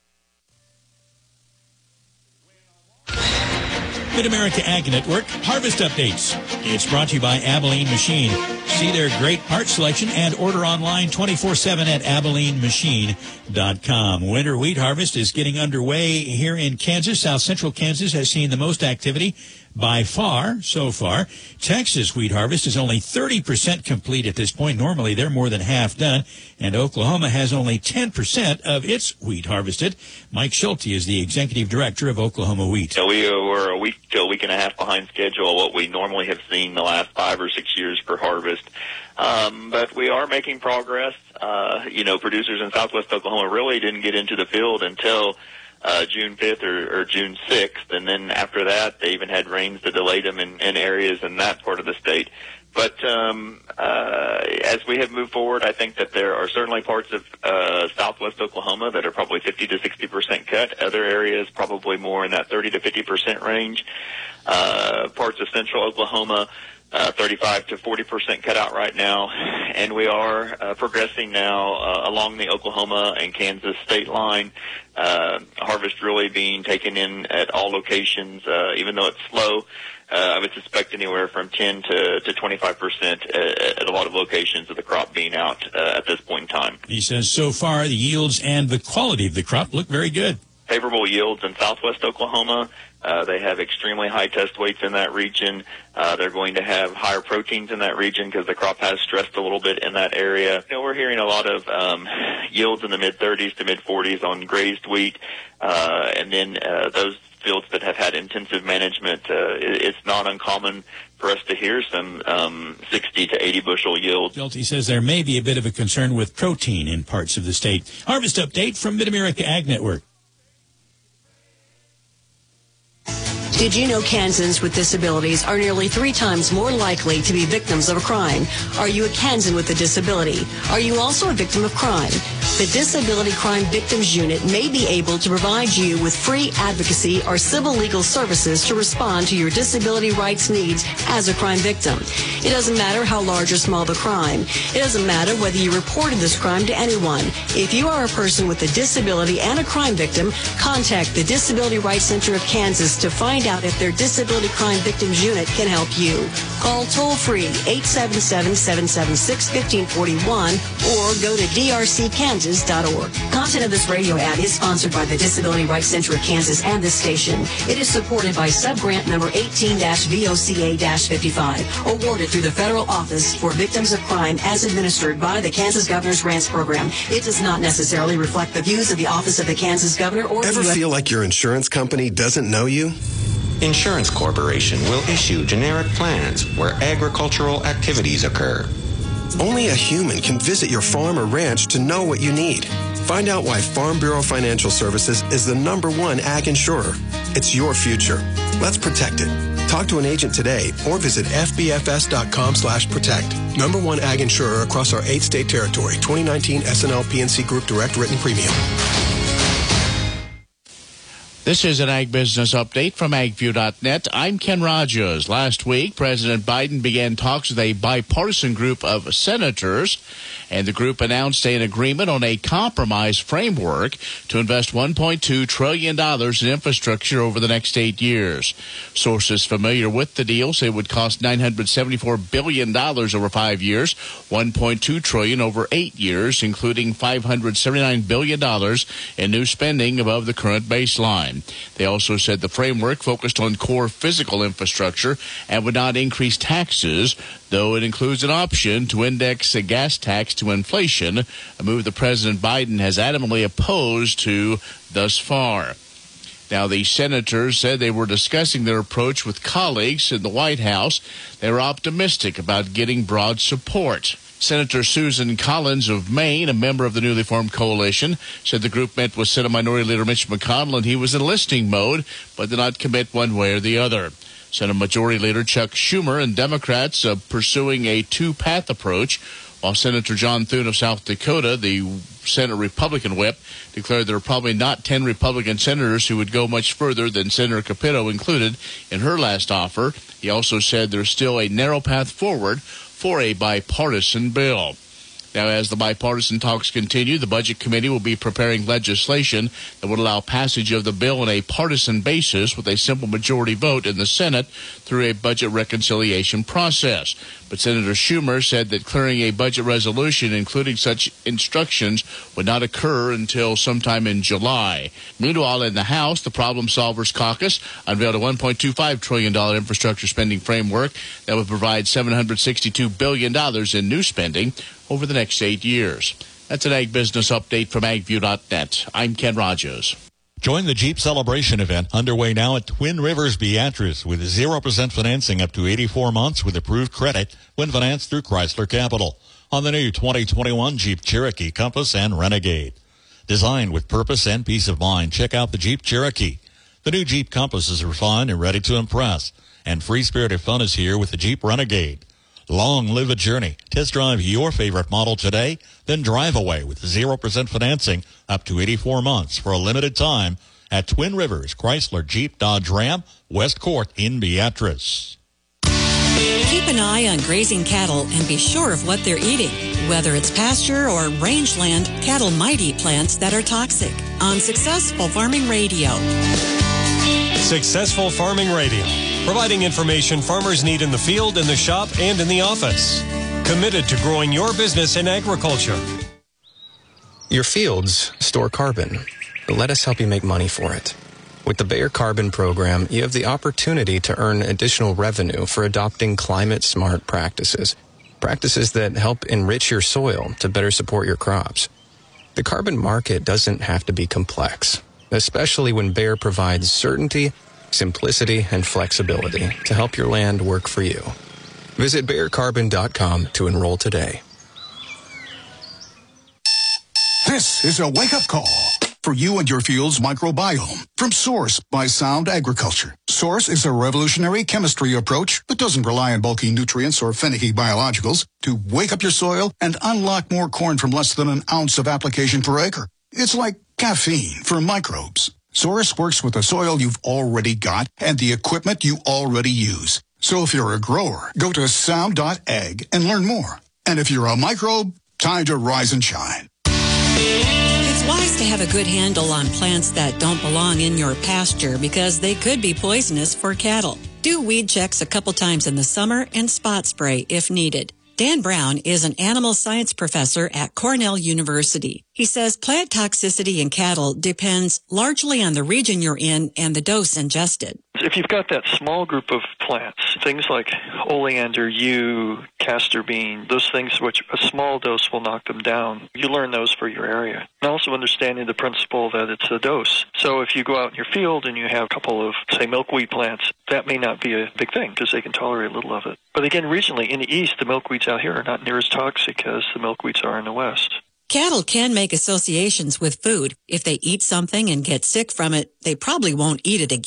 Mid-America Ag Network Harvest Updates. It's brought to you by Abilene Machine. See their great part selection and order online twenty-four seven at abilene machine dot com. Winter wheat harvest is getting underway here in Kansas. South Central Kansas has seen the most activity by far so far. Texas wheat harvest is only thirty percent complete at this point. Normally, they're more than half done. And Oklahoma has only ten percent of its wheat harvested. Mike Schulte is the executive director of Oklahoma Wheat. So we were a week to a week and a half behind schedule, what we normally have seen the last five or six years for harvest. Um, but we are making progress. Uh, you know, producers in southwest Oklahoma really didn't get into the field until uh, June fifth or, or June sixth. And then after that, they even had rains that delayed them in, in areas in that part of the state. But um, uh, as we have moved forward, I think that there are certainly parts of uh, southwest Oklahoma that are probably fifty to sixty percent cut. Other areas probably more in that thirty to fifty percent range. Uh, parts of central Oklahoma, uh, thirty-five to forty percent cut out right now. And we are uh, progressing now uh, along the Oklahoma and Kansas state line. Uh, harvest really being taken in at all locations, uh, even though it's slow. Uh, I would suspect anywhere from ten to, to twenty-five percent at, at a lot of locations of the crop being out uh, at this point in time. He says so far the yields and the quality of the crop look very good. Favorable yields in southwest Oklahoma. Uh, they have extremely high test weights in that region. Uh, they're going to have higher proteins in that region because the crop has stressed a little bit in that area. You know, we're hearing a lot of um, yields in the mid thirties to mid forties on grazed wheat, uh, and then uh, those fields that have had intensive management, uh, it's not uncommon for us to hear some um, sixty to eighty bushel yields. Schulte says there may be a bit of a concern with protein in parts of the state. Harvest update from Mid-America Ag Network. Did you know Kansans with disabilities are nearly three times more likely to be victims of a crime? Are you a Kansan with a disability? Are you also a victim of crime? The Disability Crime Victims Unit may be able to provide you with free advocacy or civil legal services to respond to your disability rights needs as a crime victim. It doesn't matter how large or small the crime. It doesn't matter whether you reported this crime to anyone. If you are a person with a disability and a crime victim, contact the Disability Rights Center of Kansas to find out if their Disability Crime Victims Unit can help you. Call toll-free eight seven seven, seven seven six, one five four one or go to d r c kansas dot org. Content of this radio ad is sponsored by the Disability Rights Center of Kansas and this station. It is supported by subgrant number eighteen V O C A fifty-five, awarded through the Federal Office for Victims of Crime as administered by the Kansas Governor's Grants Program. It does not necessarily reflect the views of the Office of the Kansas Governor or Ever the U S feel like your insurance company doesn't know you? Insurance Corporation will issue generic plans where agricultural activities occur. Only a human can visit your farm or ranch to know what you need. Find out why Farm Bureau Financial Services is the number one ag insurer. It's your future. Let's protect it. Talk to an agent today or visit f b f s dot com slash protect. Number one ag insurer across our eight-state territory. twenty nineteen S and L P N C Group Direct Written Premium. This is an Ag Business Update from ag view dot net. I'm Ken Rogers. Last week, President Biden began talks with a bipartisan group of senators, and the group announced an agreement on a compromise framework to invest one point two trillion dollars in infrastructure over the next eight years. Sources familiar with the deal say it would cost nine hundred seventy-four billion dollars over five years, one point two trillion dollars over eight years, including five hundred seventy-nine billion dollars in new spending above the current baseline. They also said the framework focused on core physical infrastructure and would not increase taxes, though it includes an option to index a gas tax to inflation, a move that President Biden has adamantly opposed to thus far. Now, the senators said they were discussing their approach with colleagues in the White House. They were optimistic about getting broad support. Senator Susan Collins of Maine, a member of the newly formed coalition, said the group met with Senate Minority Leader Mitch McConnell and he was in listening mode, but did not commit one way or the other. Senate Majority Leader Chuck Schumer and Democrats are pursuing a two-path approach, while Senator John Thune of South Dakota, the Senate Republican whip, declared there are probably not ten Republican senators who would go much further than Senator Capito included in her last offer. He also said there's still a narrow path forward for a bipartisan bill. Now, as the bipartisan talks continue, the Budget Committee will be preparing legislation that would allow passage of the bill on a partisan basis with a simple majority vote in the Senate through a budget reconciliation process. But Senator Schumer said that clearing a budget resolution, including such instructions, would not occur until sometime in July. Meanwhile, in the House, the Problem Solvers Caucus unveiled a one point two five trillion dollars infrastructure spending framework that would provide seven hundred sixty-two billion dollars in new spending over the next eight years. That's an Ag Business Update from ag view dot net. I'm Ken Rogers. Join the Jeep Celebration event underway now at Twin Rivers Beatrice with zero percent financing up to eighty-four months with approved credit when financed through Chrysler Capital on the new twenty twenty-one Jeep Cherokee, Compass, and Renegade. Designed with purpose and peace of mind, check out the Jeep Cherokee. The new Jeep Compass is refined and ready to impress, and free-spirited fun is here with the Jeep Renegade. Long live a journey. Test drive your favorite model today, then drive away with zero percent financing up to eighty-four months for a limited time at Twin Rivers Chrysler Jeep Dodge Ram, West Court in Beatrice. Keep an eye on grazing cattle and be sure of what they're eating. Whether it's pasture or rangeland, cattle might eat plants that are toxic. On Successful Farming Radio. Successful Farming Radio, providing information farmers need in the field, in the shop, and in the office. Committed to growing your business in agriculture. Your fields store carbon. Let us help you make money for it. With the Bayer Carbon Program, you have the opportunity to earn additional revenue for adopting climate-smart practices, practices that help enrich your soil to better support your crops. The carbon market doesn't have to be complex, especially when Bayer provides certainty, simplicity, and flexibility to help your land work for you. Visit Bayer Carbon dot com to enroll today. This is a wake-up call for you and your field's microbiome from Source by Sound Agriculture. Source is a revolutionary chemistry approach that doesn't rely on bulky nutrients or finicky biologicals to wake up your soil and unlock more corn from less than an ounce of application per acre. It's like caffeine for microbes. Source works with the soil you've already got and the equipment you already use. So if you're a grower, go to sound dot ag and learn more. And if you're a microbe, time to rise and shine. It's wise to have a good handle on plants that don't belong in your pasture because they could be poisonous for cattle. Do weed checks a couple times in the summer and spot spray if needed. Dan Brown is an animal science professor at Cornell University. He says plant toxicity in cattle depends largely on the region you're in and the dose ingested. If you've got that small group of plants, things like oleander, yew, castor bean, those things which a small dose will knock them down, you learn those for your area. And also understanding the principle that it's a dose. So if you go out in your field and you have a couple of, say, milkweed plants, that may not be a big thing because they can tolerate a little of it. But again, regionally, in the east, the milkweeds out here are not near as toxic as the milkweeds are in the west. Cattle can make associations with food. If they eat something and get sick from it, they probably won't eat it again.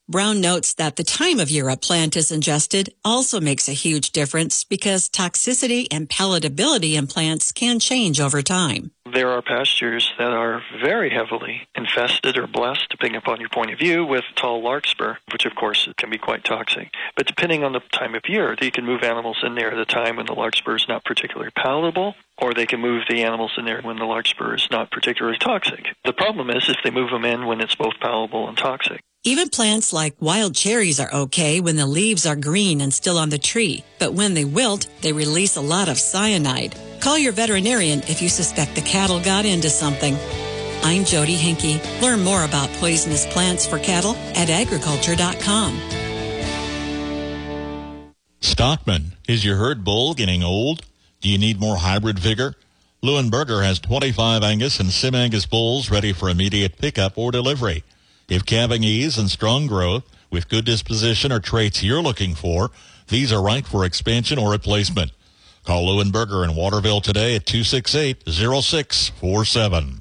Brown notes that the time of year a plant is ingested also makes a huge difference because toxicity and palatability in plants can change over time. There are pastures that are very heavily infested or blessed, depending upon your point of view, with tall larkspur, which of course can be quite toxic. But depending on the time of year, you can move animals in there at a time when the larkspur is not particularly palatable, or they can move the animals in there when the larkspur is not particularly toxic. The problem is if they move them in when it's both palatable and toxic. Even plants like wild cherries are okay when the leaves are green and still on the tree, but when they wilt, they release a lot of cyanide. Call your veterinarian if you suspect the cattle got into something. I'm Jody Hinkey. Learn more about poisonous plants for cattle at agriculture dot com. Stockman, is your herd bull getting old? Do you need more hybrid vigor? Leuenberger has twenty-five Angus and Sim Angus bulls ready for immediate pickup or delivery. If calving ease and strong growth with good disposition are traits you're looking for, these are right for expansion or replacement. Call Leuenberger in Waterville today at two six eight, zero six four seven.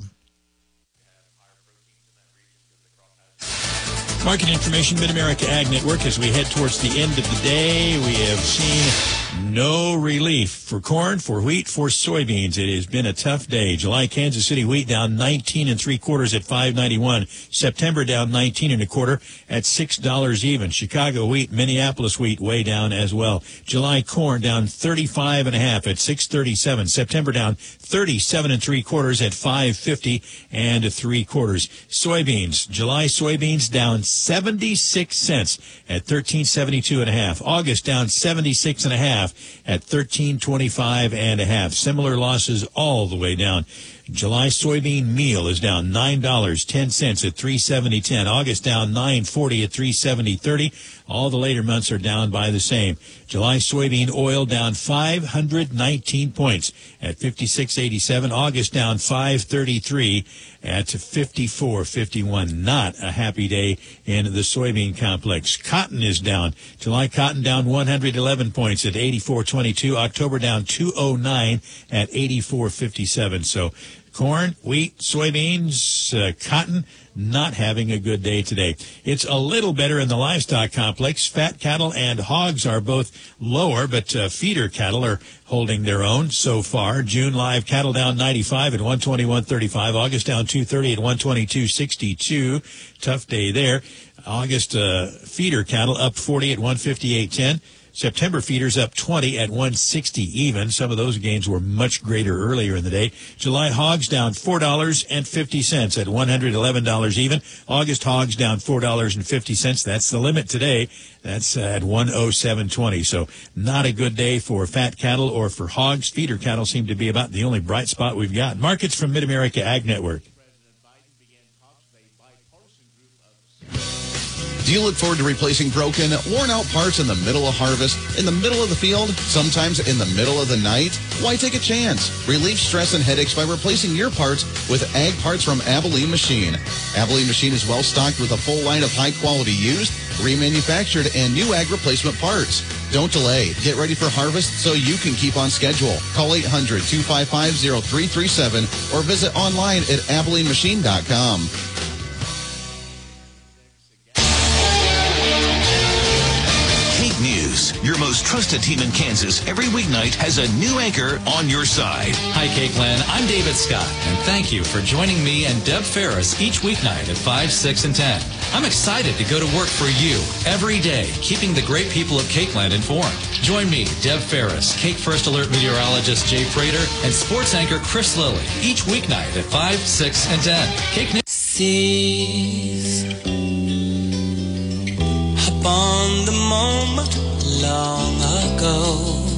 Market information, Mid-America Ag Network. As we head towards the end of the day, we have seen no relief for corn, for wheat, for soybeans. It has been a tough day. July Kansas City wheat down nineteen and three quarters at five ninety-one. September down nineteen and a quarter at six dollars even. Chicago wheat, Minneapolis wheat way down as well. July corn down thirty-five and a half at six thirty-seven. September down thirty-seven and three quarters at five fifty and three quarters. Soybeans, July soybeans down seventy-six cents at thirteen seventy-two and a half. August down seventy-six and a half at thirteen twenty-five and a half. Similar losses all the way down. July soybean meal is down nine dollars and ten cents at three seventy ten. August down nine forty at three seventy thirty. All the later months are down by the same. July soybean oil down five hundred nineteen points at fifty-six eighty-seven. August down five thirty-three at fifty-four fifty-one. Not a happy day in the soybean complex. Cotton is down. July cotton down one hundred eleven points at eighty-four twenty-two. October down two oh nine at eighty-four fifty-seven. So corn, wheat, soybeans, uh, cotton, not having a good day today. It's a little better in the livestock complex. Fat cattle and hogs are both lower, but uh, feeder cattle are holding their own so far. June live cattle down ninety-five at one twenty-one thirty-five. August down two thirty at one twenty-two sixty-two. Tough day there. August uh, feeder cattle up forty at one fifty-eight ten. September feeders up twenty at one sixty even. Some of those gains were much greater earlier in the day. July hogs down four dollars and fifty cents at one hundred eleven dollars even. August hogs down four dollars and fifty cents. That's the limit today. That's at one oh seven twenty. So not a good day for fat cattle or for hogs. Feeder cattle seem to be about the only bright spot we've got. Markets from Mid-America Ag Network. Do you look forward to replacing broken, worn-out parts in the middle of harvest, in the middle of the field, sometimes in the middle of the night? Why take a chance? Relieve stress and headaches by replacing your parts with Ag Parts from Abilene Machine. Abilene Machine is well-stocked with a full line of high-quality used, remanufactured, and new ag replacement parts. Don't delay. Get ready for harvest so you can keep on schedule. Call eight hundred, two five five, zero three three seven or visit online at abilene machine dot com. News. Your most trusted team in Kansas every weeknight has a new anchor on your side. Hi, Cakeland. I'm David Scott, and thank you for joining me and Deb Ferris each weeknight at five, six, and ten. I'm excited to go to work for you every day, keeping the great people of Cakeland informed. Join me, Deb Ferris, Cake First Alert meteorologist Jay Prater, and sports anchor Chris Lilly each weeknight at five, six, and ten. Cake News. Seize upon the moment long ago,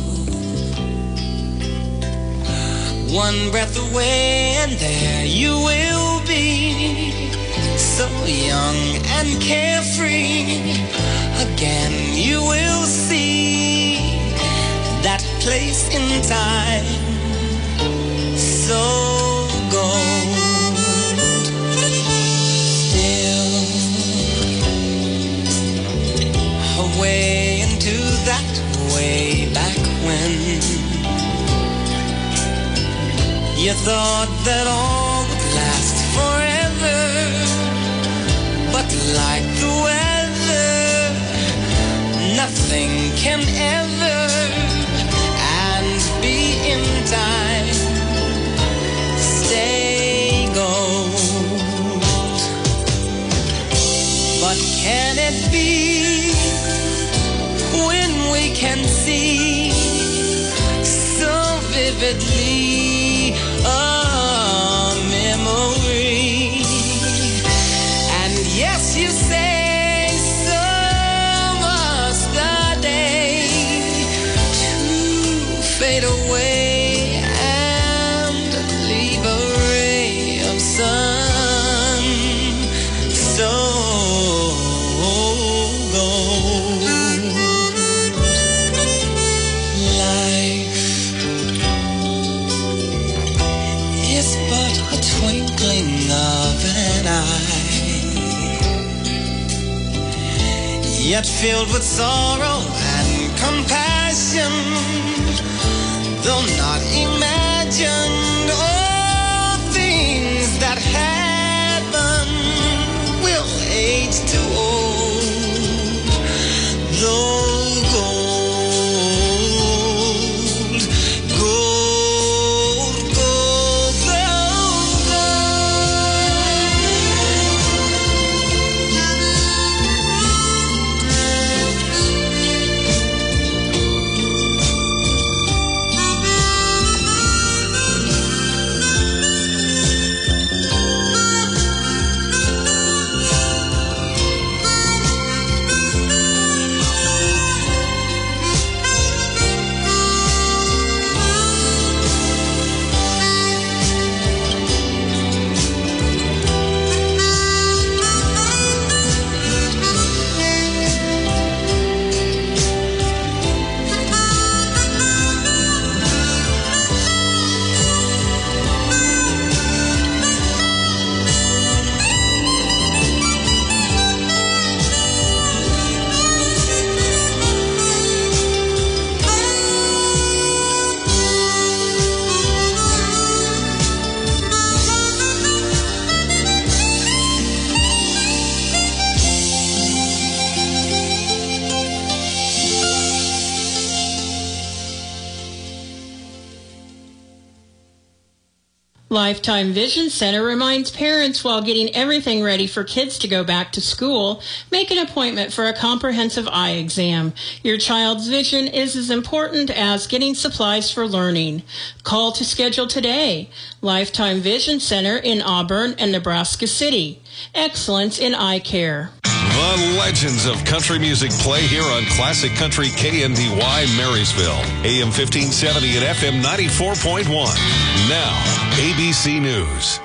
one breath away and there you will be, so young and carefree. Again you will see that place in time, so gold. Still away into that way back when you thought that all would last forever, but like the weather nothing can ever and be in time stay gold. But can it be when we can see so vividly a memory? And yes, you say so must the day to fade away and leave a ray of sun so gold. Life is but a twinkling of an eye, yet filled with sorrow and compassion, though not imagined. All things that happen will age to old, though gold, gold, gold, gold, Lifetime Vision Center reminds parents while getting everything ready for kids to go back to school, make an appointment for a comprehensive eye exam. Your child's vision is as important as getting supplies for learning. Call to schedule today. Lifetime Vision Center in Auburn and Nebraska City. Excellence in eye care. The legends of country music play here on Classic Country K N D Y Marysville, A M fifteen seventy and F M ninety-four point one. Now, A B C News.